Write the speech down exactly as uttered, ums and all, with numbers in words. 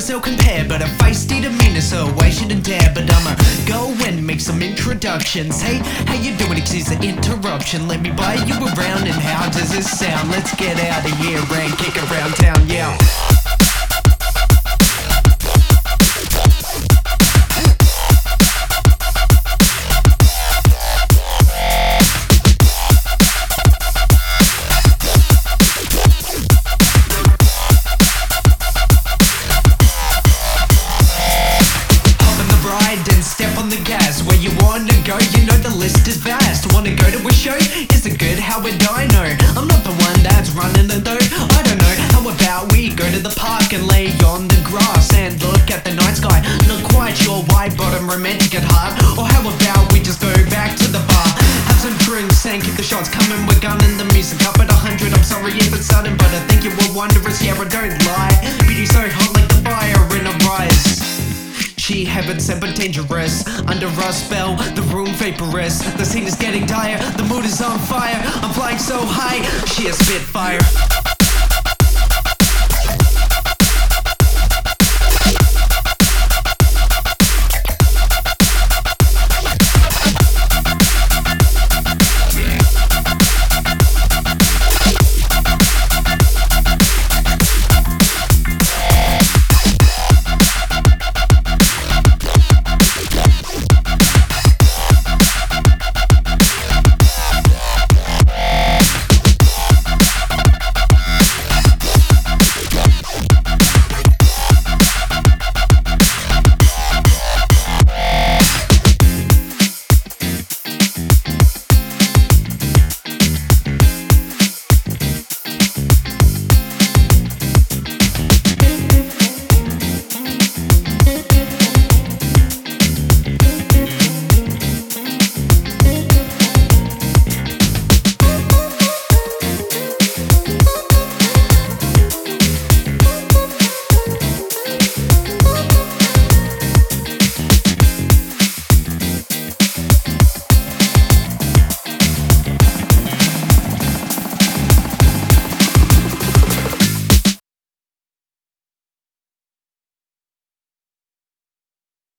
is ill compared, but a feisty demeanor, so I shouldn't dare. But I'ma go and make some introductions. Hey, how you doing? Excuse the interruption. Let me buy you around, and how does this sound? Let's get out of here and kick around town, yeah. And step on the gas. Where you wanna go, you know the list is vast. Wanna go to a show? Is it good? How would I know? I'm not the one that's running the dough. I don't know. How about we go to the park and lay on the grass and look at the night sky? Not quite sure why, but I'm romantic at heart. Or how about we just go back to the bar, have some drinks and kick the shots? Coming, we're gunning the music up at a hundred. I'm sorry if it's sudden, but I think you were wondrous. Yeah, I don't lie. Beauty so hot like the fire in a rise. She heaven sent but dangerous. Under our spell, the room vaporous. The scene is getting dire, the mood is on fire. I'm flying so high, she a spitfire.